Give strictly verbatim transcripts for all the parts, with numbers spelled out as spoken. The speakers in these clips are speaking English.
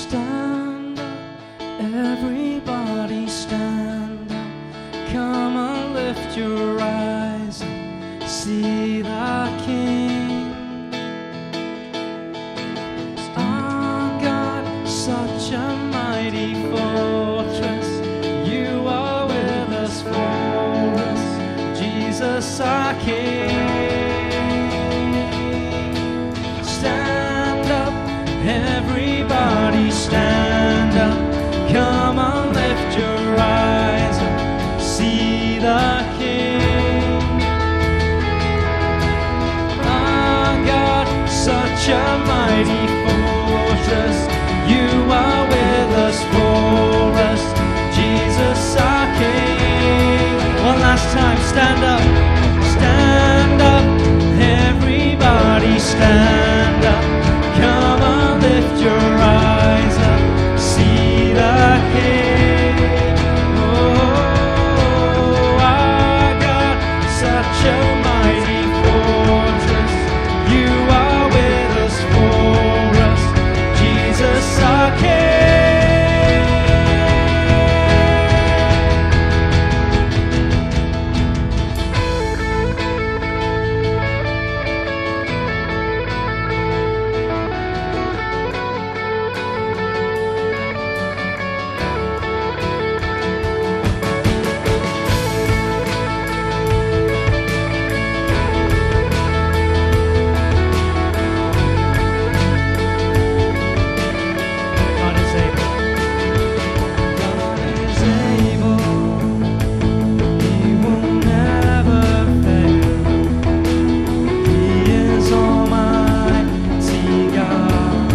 stand up, everybody stand up. Come and lift your eyes and see the King. Our God, such a mighty fortress, you are with us for us, Jesus our King. Stand up, everybody stand up. Come and lift your eyes and see the King. Our God, such a mighty fortress, you are with us for us, Jesus our King. One last time, stand up, stand up, everybody stand up. Come and lift your eyes up, see the King. Oh, our God, such a mighty fortress, you are with us for us, Jesus our King. God is able. God is able. He will never fail. He is Almighty God,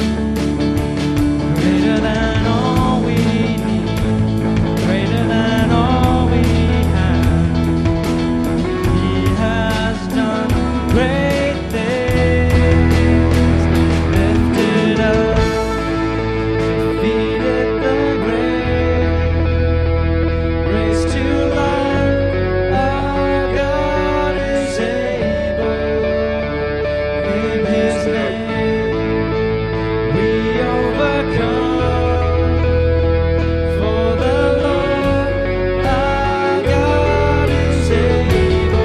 greater than all we need, greater than all we have. He has done great things, lifted up, defeated the grave, raised to life. Our God is able. In His name we overcome. For the Lord our God is able.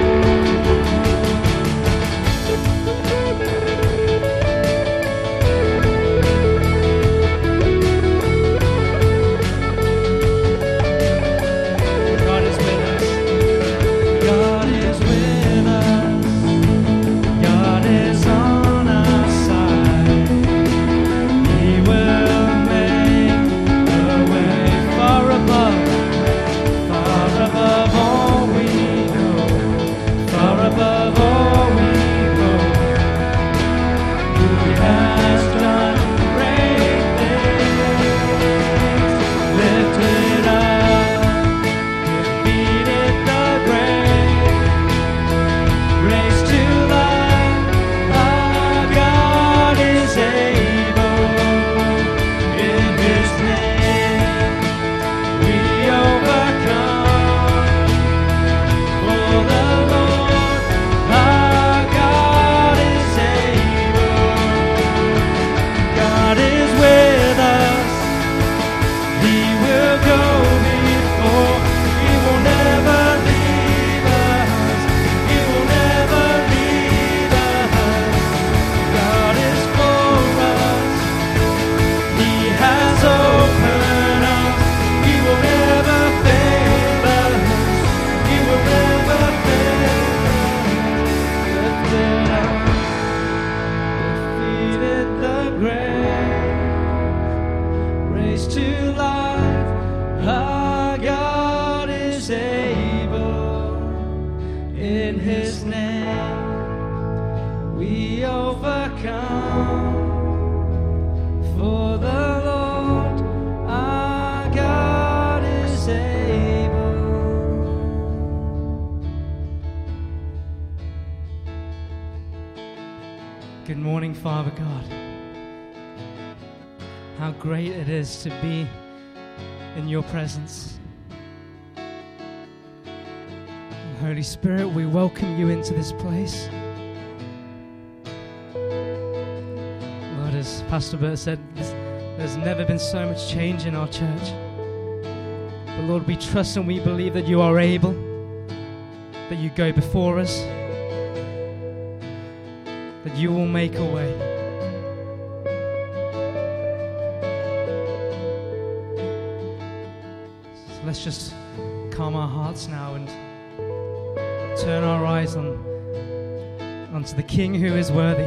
God is with us. God is with us. God is on our side. He will make a way far above, far above all we know, far above all we hope. He has done great things, lifted up, defeated the grave, raised to life. Our God is able. In His name we overcome. For the Lord our God is able. God is with us. He will go before. He will never leave us. He will never leave us. God is for us. He has opened us. He will never fail us. He will never fail us. Lifted up, defeated the grave, raised to life. Our God is able. In His name we overcome. For the Lord our God is able. Good morning, Father God. How great it is to be in your presence. Holy Spirit, we welcome you into this place. Lord, as Pastor Bert said, this, There's never been so much change in our church. But Lord, we trust and we believe that you are able, that you go before us, that you will make a way. So let's just calm our hearts now and turn our eyes on onto the King who is worthy.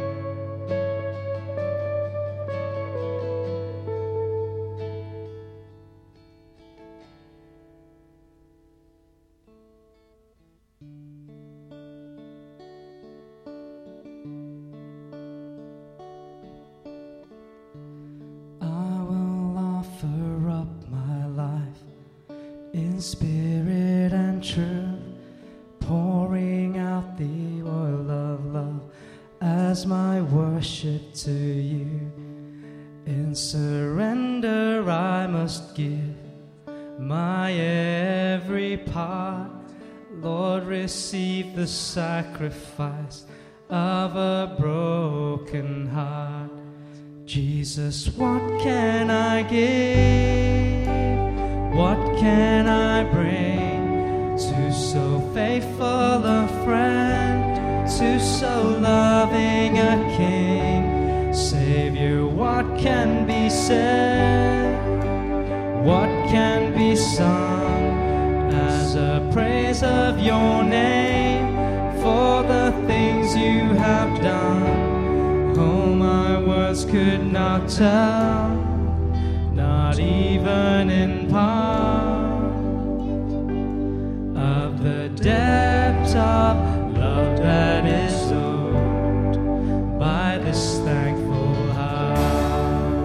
Spirit and truth, pouring out the oil of love as my worship to you. In surrender I must give my every part. Lord, receive the sacrifice of a broken heart. Jesus, what can I give? What can I bring to so faithful a friend, to so loving a King? Savior, what can be said? What can be sung as a praise of your name for the things you have done? Oh, my words could not tell, not even in part, of the depth of love that is owed by this thankful heart.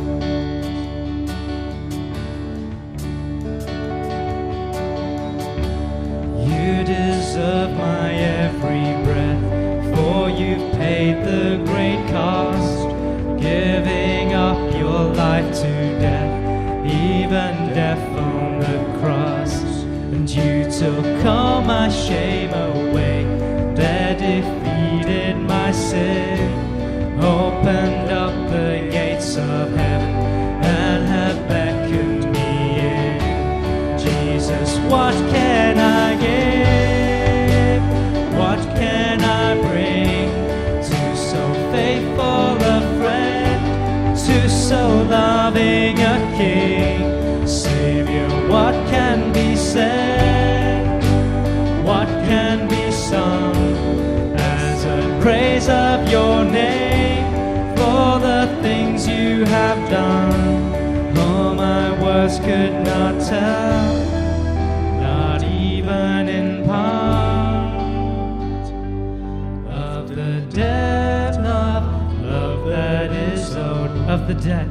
You deserve my every breath, for you paid the great cost, giving up your life to death, even death on the cross. And you took all my shame away, there defeated my sin, opened up the gates of heaven and have beckoned me in. Jesus, what can I give? What can I bring to so faithful a friend, to so loving a King? Savior, what can be said? What can be sung as a praise of your name for the things you have done? Oh, my words could not tell, not even in part, of the depth of love that is owed, of the debt,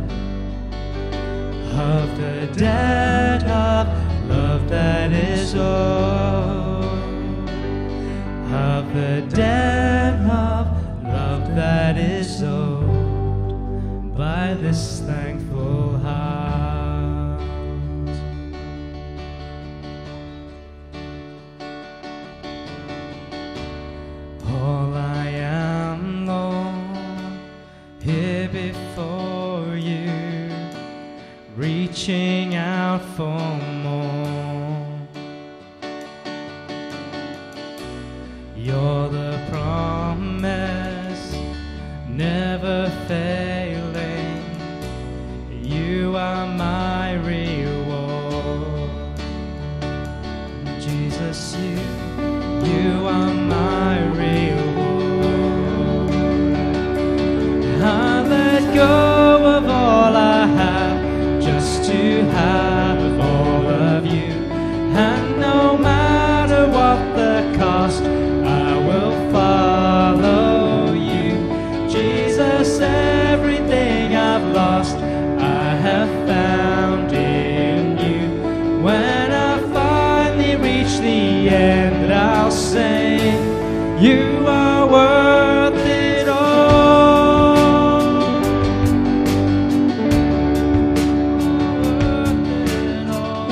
of the debt of love that is owed, of the debt of love that is owed by this thankful heart. All I am, Lord, here before you, reaching out for more. You're the promise, never failing. You are my reward. Jesus, you, you are my reward. I let go of all I have just to have all of you, and no matter what the cost, I will follow you. Jesus, everything I've lost, I have found in you. When I finally reach the end, I'll say, you are worth it all. Worth it all.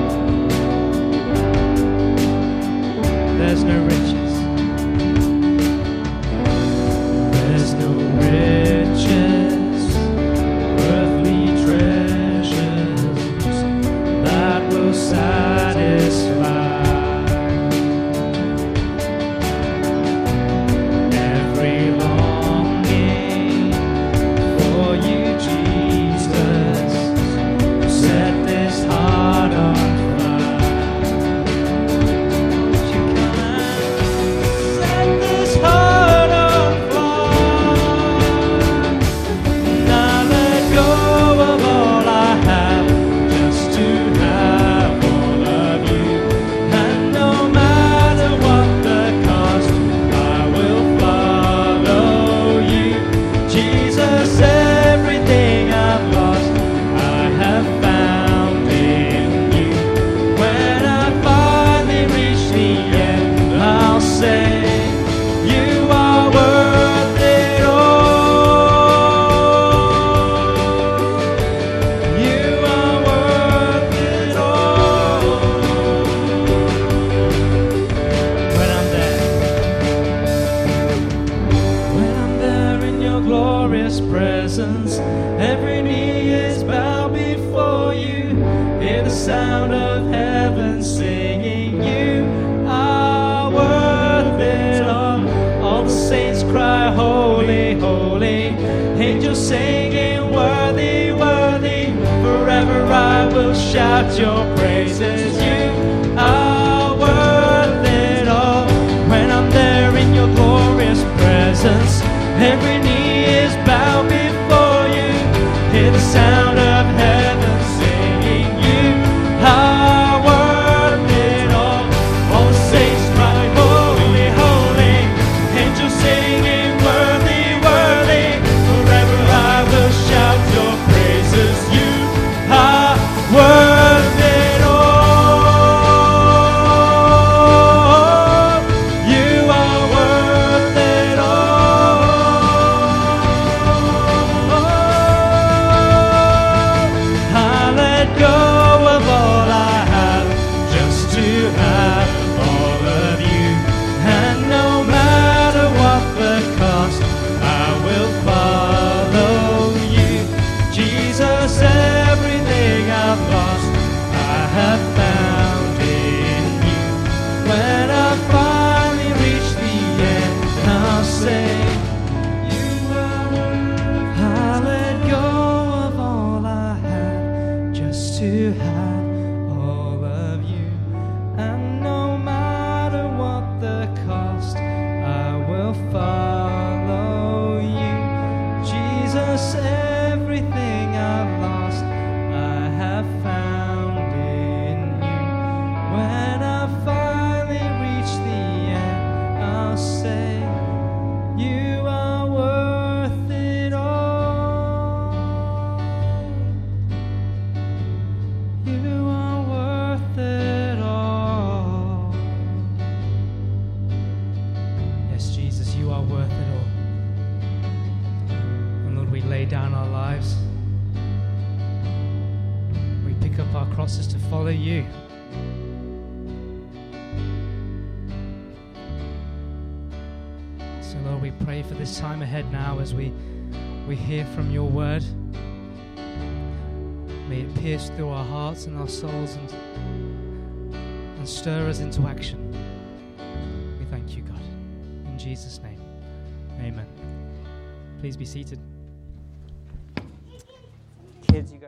There's no riches. There's no riches worth holy, holy. Angels singing, worthy, worthy. Forever I will shout your praises. You are worth it all. When I'm there in your glorious presence, every knee is bowed before you. Hear the sound of heaven singing. You are worth it all. All the saints cry, holy, holy. Angels singing, worthy, worthy. Forever I will shout your praises. You are worth it all. You are worth it all. I let go of all I have just to have all of you. And no matter what the cost, I will follow you. Jesus, everything I've lost, I have found in you. When I finally reach the end, I'll say, you are worth. I let go of all I have just to have all of you. And no matter what the cost, I will follow you. Jesus, everything I've lost, I have found in you. When I finally reach the end, I'll say, you are worth it all. You are worth it all. Yes, Jesus, you are worth it all. And Lord, we lay down our lives. We pick up our crosses to follow you. So Lord, we pray for this time ahead now as we, we hear from your word. May it pierce through our hearts and our souls and, and stir us into action. We thank you, God. In Jesus' name, amen. Please be seated. Kids, you guys.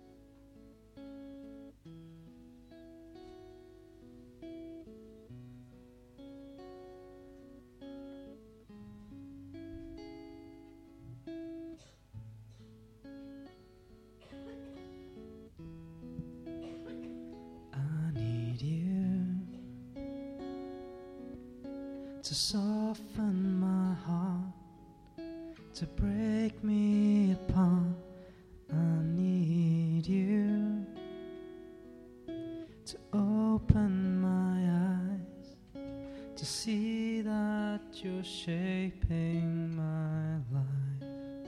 I need you to soften my heart, to break me apart. I need you to open my eyes, to see that you're shaping my life.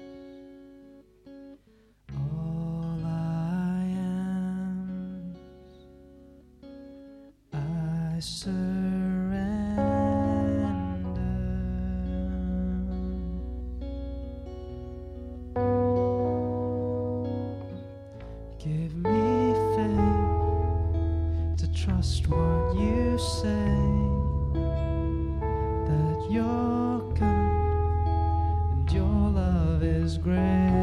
All I am, I surrender. Give me faith to trust what you say, that you're good and your love is great.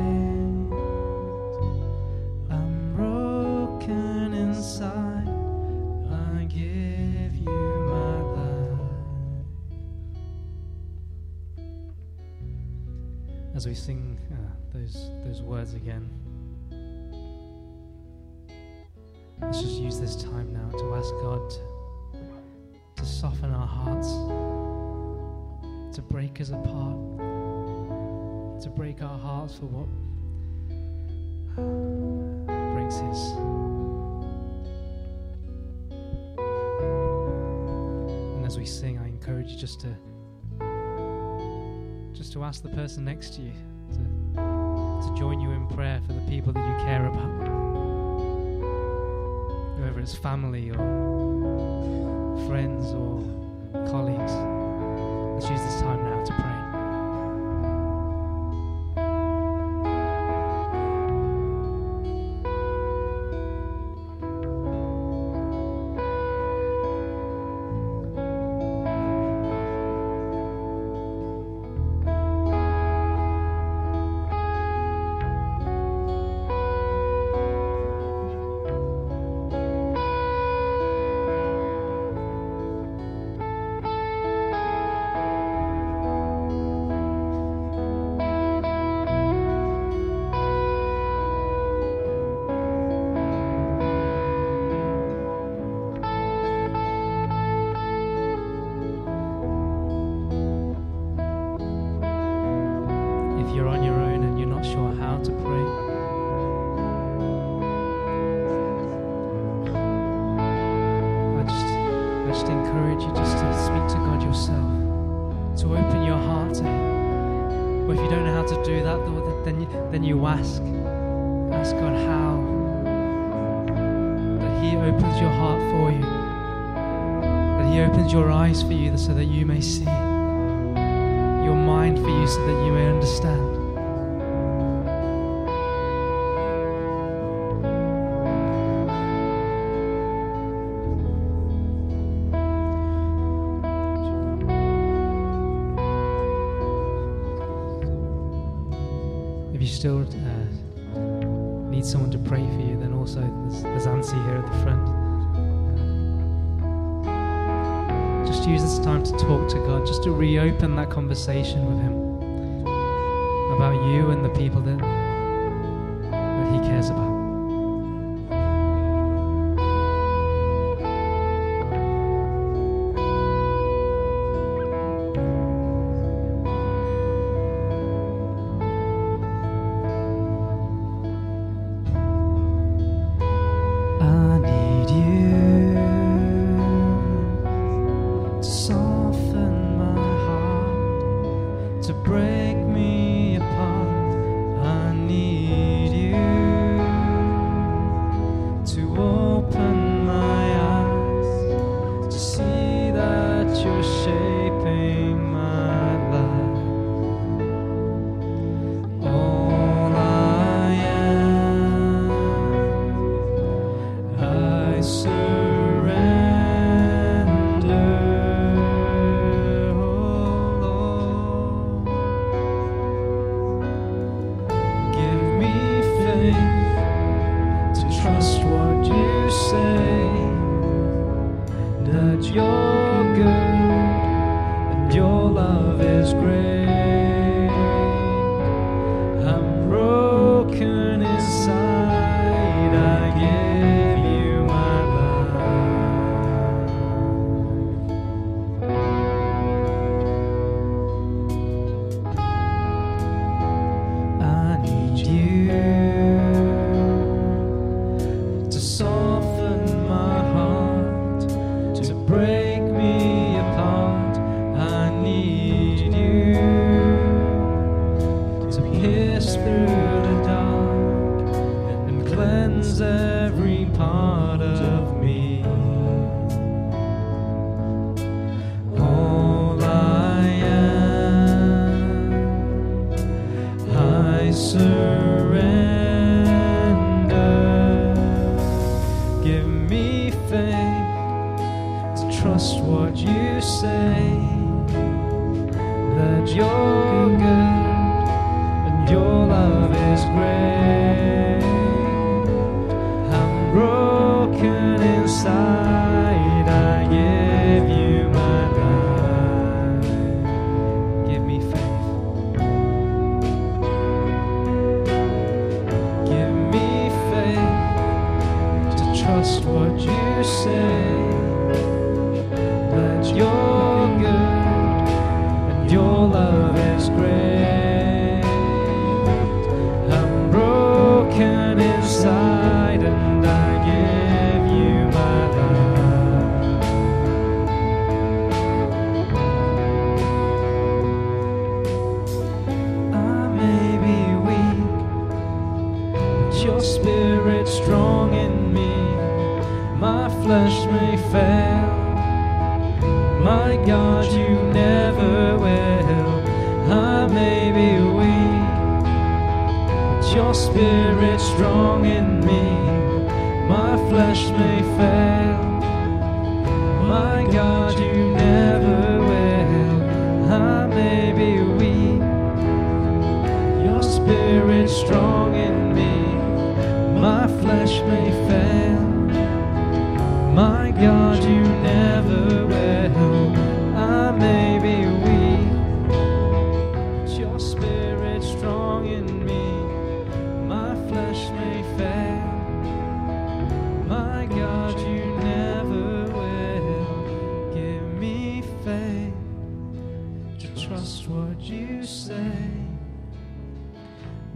I'm broken inside, I give you my life. As we sing uh, those those words again, let's just use this time now to ask God to, to soften our hearts, to break us apart, to break our hearts for what breaks His. And as we sing, I encourage you just to just to ask the person next to you to, to join you in prayer for the people that you care about. Whether it's family or friends or colleagues, let's use this time now to pray. if you're on your own and you're not sure how to pray, I just, I just encourage you just to speak to God yourself, to open your heart to Him. Or if you don't know how to do that, then you, then you ask, ask God how, that He opens your heart for you, that He opens your eyes for you so that you may see, your mind for you so that you may understand. If you still uh, need someone to pray for you, then also there's, there's Ansi here at the front. Uh, just use this time to talk to God, just to reopen that conversation with Him about you and the people that, that He cares about.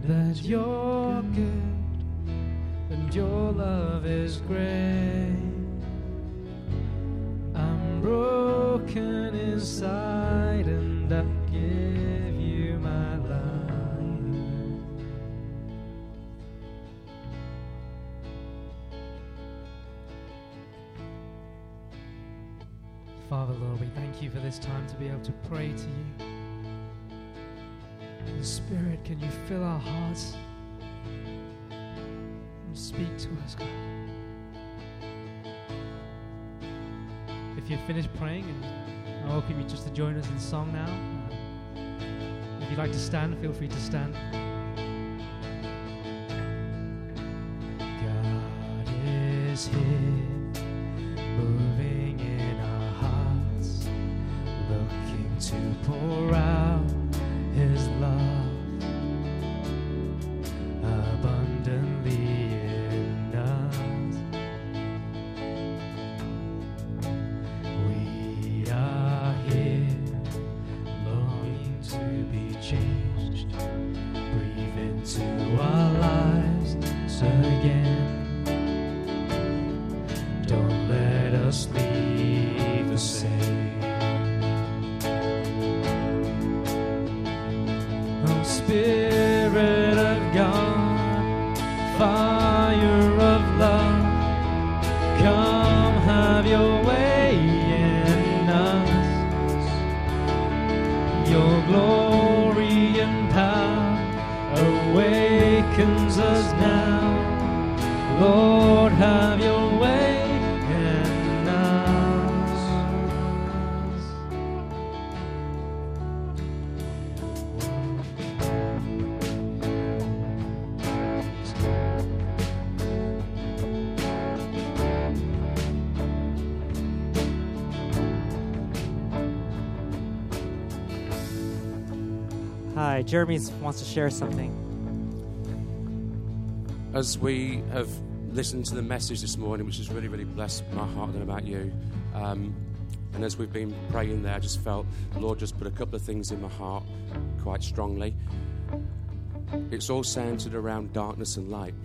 that you're good and your love is great. I'm broken inside and I give you my life. Father, Lord, we thank you for this time to be able to pray to you. And Spirit, can you fill our hearts and speak to us, God? If you're finished praying, and I welcome you just to join us in song now. Uh, if you'd like to stand, feel free to stand. God is here, moving in our hearts, looking to pour out His love abundantly in us. We are here, longing to be changed. Breathe into our lives again. Don't let us leave the same. Spirit of God, fire of love, come have your way in us. Your glory and power awakens us now. Lord, have your way in us. Hi, Jeremy wants to share something. As we have listened to the message this morning, which has really, really blessed my heart, I don't know about you, um, and as we've been praying there, I just felt the Lord just put a couple of things in my heart quite strongly. It's all centered around darkness and light.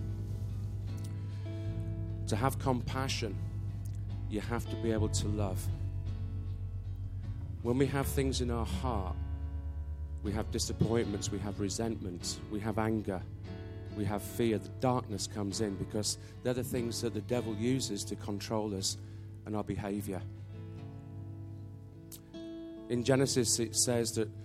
To have compassion, you have to be able to love. When we have things in our heart, we have disappointments, we have resentment, we have anger, we have fear. The darkness comes in because they're the things that the devil uses to control us and our behavior. In Genesis, it says that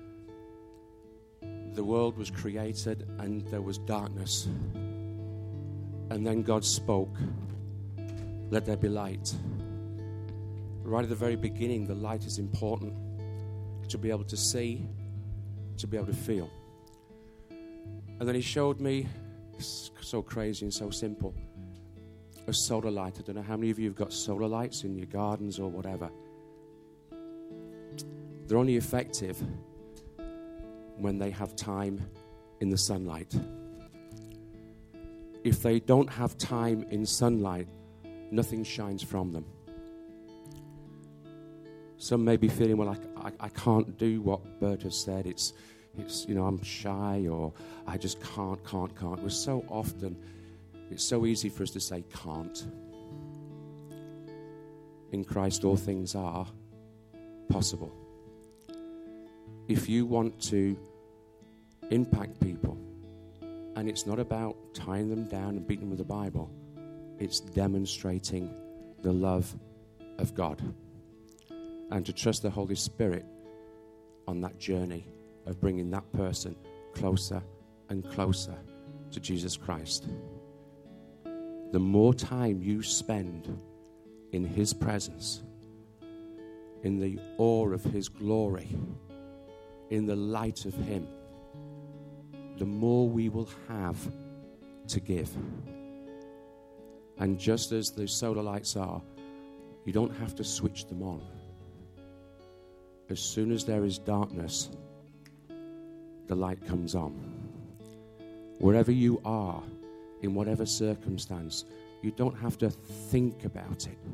the world was created and there was darkness. And then God spoke, let there be light. Right at the very beginning, the light is important to be able to see, to be able to feel. And then he showed me, so crazy and so simple, a solar light. I don't know how many of you have got solar lights in your gardens or whatever. They're only effective when they have time in the sunlight. If they don't have time in sunlight, nothing shines from them. Some may be feeling, well, I, I, I can't do what Bert has said. It's, it's, you know, I'm shy, or I just can't, can't, can't. We're so often, it's so easy for us to say can't. In Christ, all things are possible. If you want to impact people, and it's not about tying them down and beating them with the Bible, it's demonstrating the love of God. And to trust the Holy Spirit on that journey of bringing that person closer and closer to Jesus Christ. The more time you spend in His presence, in the awe of His glory, in the light of Him, the more we will have to give. And just as the solar lights are, you don't have to switch them on. As soon as there is darkness, the light comes on. Wherever you are, in whatever circumstance, you don't have to think about it.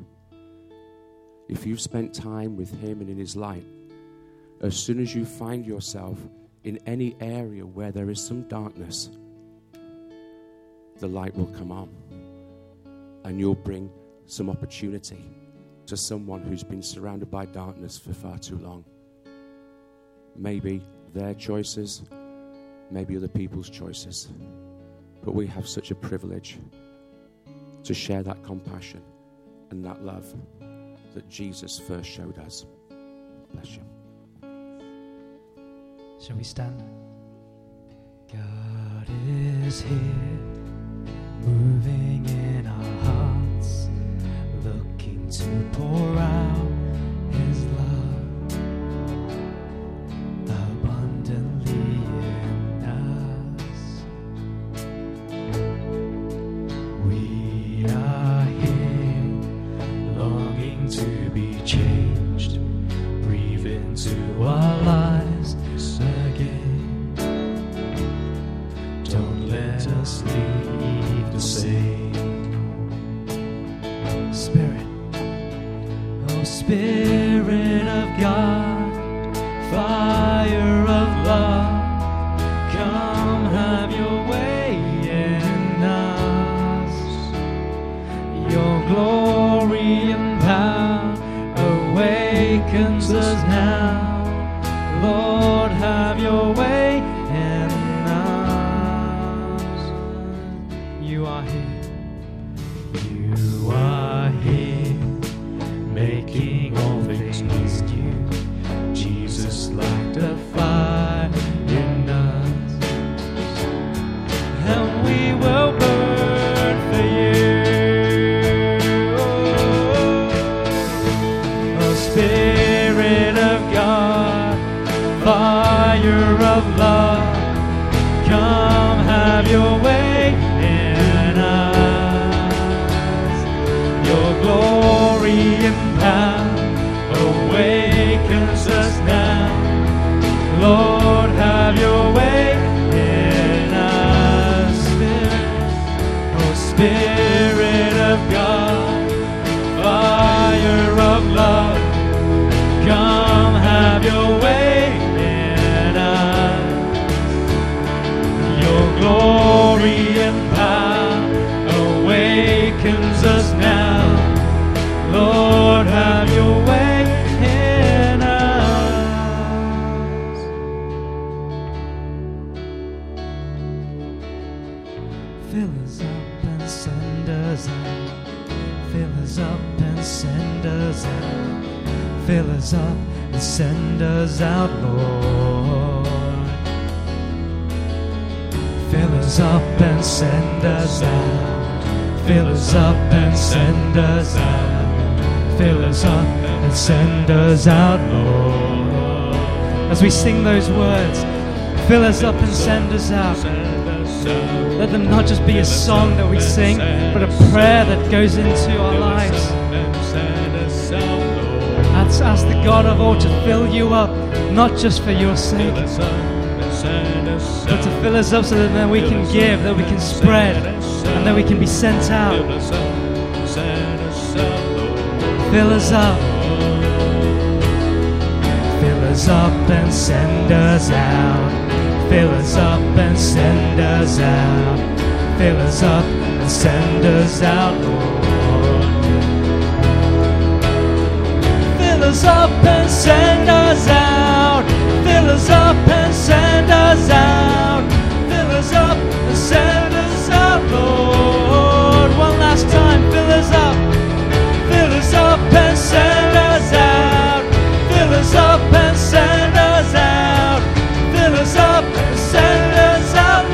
If you've spent time with Him and in His light, as soon as you find yourself in any area where there is some darkness, the light will come on, and you'll bring some opportunity to someone who's been surrounded by darkness for far too long. Maybe their choices, maybe other people's choices, but we have such a privilege to share that compassion and that love that Jesus first showed us. Bless you. Shall we stand? God is here, moving in our hearts, looking to pour out His love abundantly in us. We are here, longing to be changed, breathe into our lives again. Don't let us leave the same. Spirit, oh Spirit of God, fire of love, come have your way in us. Your glory and power awakens us now. Lord, have your way in us. You are here. You are here, making all things new. Jesus, light a fire in us, and we will burn for you. Oh, Spirit of God, fire of love, come have your way in us. Your glory and power awakens us now. Lord, have your way in us. Spirit, oh Spirit of God, fire of love, come have your way in us. Your glory and power awakens us now. Lord, have your way in us. Fill us up and send us out. Fill us up and send us out. Fill us up and send us out, Lord. Fill us up and send us out. Fill us up and send us out. Fill us up and send us out, Lord. As we sing those words, fill us up and send us out. Let them not just be a song that we sing, but a prayer that goes into our lives. Let's ask the God of all to fill you up, not just for your sake, but to fill us up so that then we can give, that we can spread, and that we can be sent out. Fill us up. Fill us up and send us out. Fill us up and send us out. Fill us up and send us out, Lord. Fill us up and send us out. Fill us up and send us out. Fill us up and send us out, Lord. One last time, fill us up. Fill us up and send us out. Fill us up and send us out. Fill us up and send us out,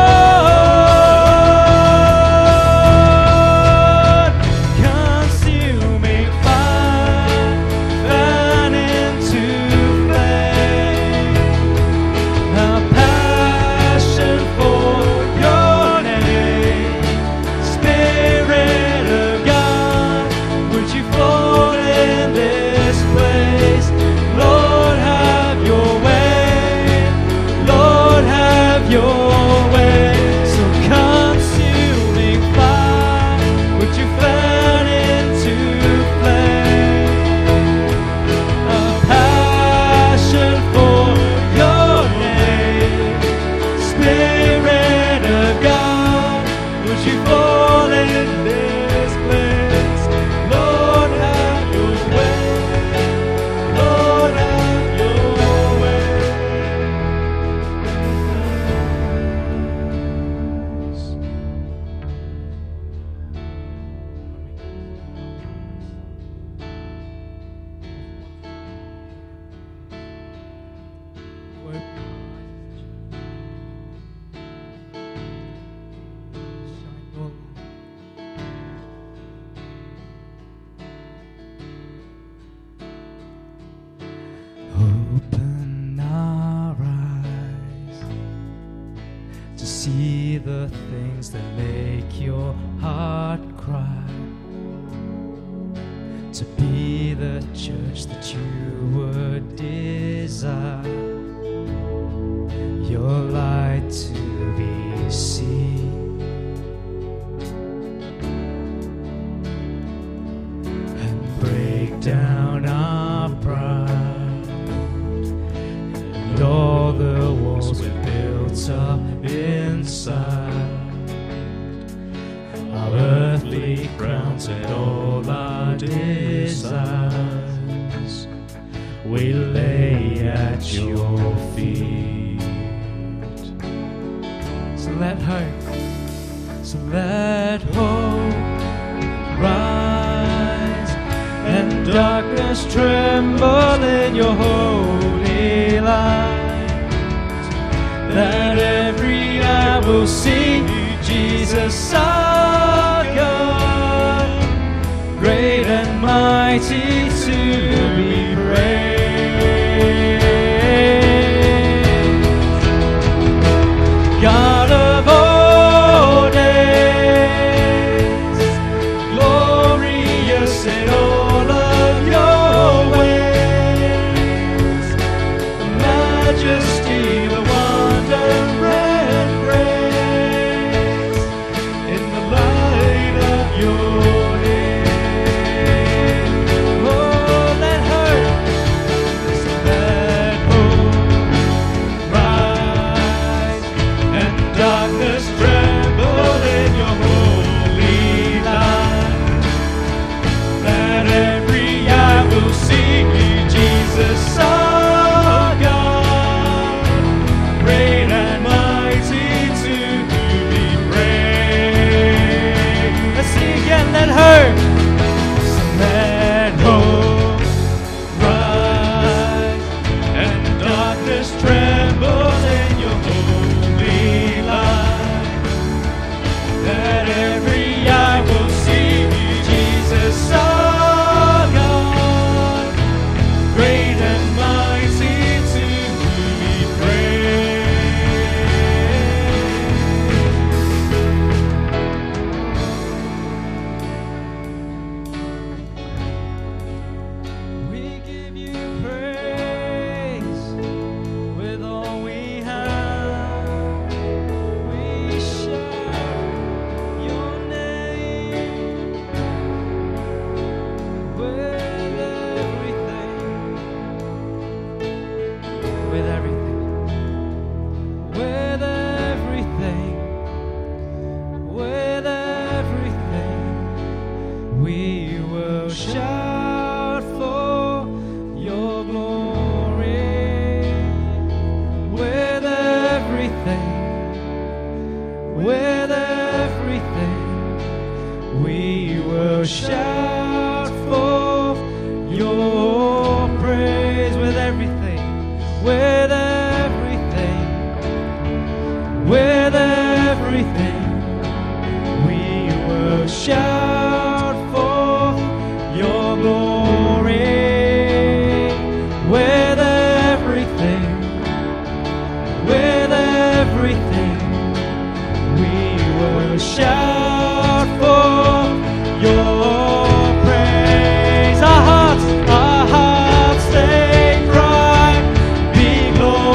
Lord. Consuming fire, fan into flame. A the things that make your heart cry. To be the church that you would desire, your light to be seen, and break down our pride and all the walls we built up inside, our earthly crowns and all our desires we lay at your feet. So let hope, so let hope rise, and darkness tremble in your holy light, that every eye will see Jesus our God, great and mighty to be praised. God of all days, glorious in all of your ways, the majesty, the wonder and grace, in the light of your name. Oh, let hope, let hope rise, and darkness tremble in your holy light, that every eye will see Jesus our God, great and mighty to be praised. Let's sing again, let hope, so let hope rise, and darkness tremble in your holy light, that every eye will see Jesus our God, great and mighty to be praised. We give you praise with all we have. We shout your name with everything, with everything, with everything, with everything. We will shout for your glory, with everything, with everything. We will shout for your praise, with everything, with everything, with everything. We will shout for your glory, with everything, with everything. We will shout for your praise. Our hearts, our hearts they cry, be glorified.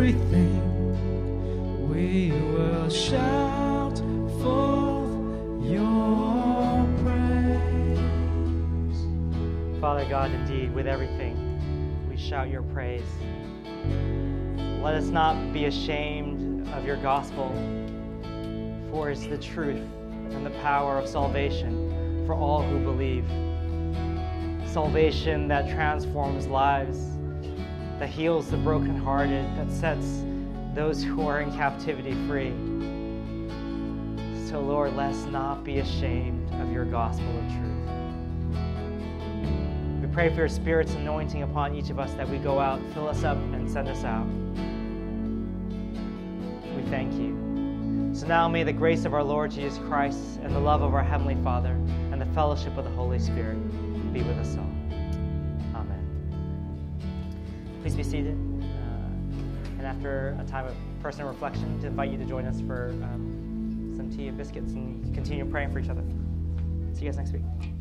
everything, we will shout forth your praise. Father God, indeed, with everything, we shout your praise. Let us not be ashamed of your gospel, for it's the truth and the power of salvation for all who believe. Salvation that transforms lives, that heals the brokenhearted, that sets those who are in captivity free. So, Lord, let us not be ashamed of your gospel of truth. We pray for your Spirit's anointing upon each of us, that we go out, fill us up, and send us out. We thank you. So now may the grace of our Lord Jesus Christ and the love of our Heavenly Father and the fellowship of the Holy Spirit be with us all. Amen. Please be seated. Uh, and after a time of personal reflection, to invite you to join us for um, some tea and biscuits and continue praying for each other. See you guys next week.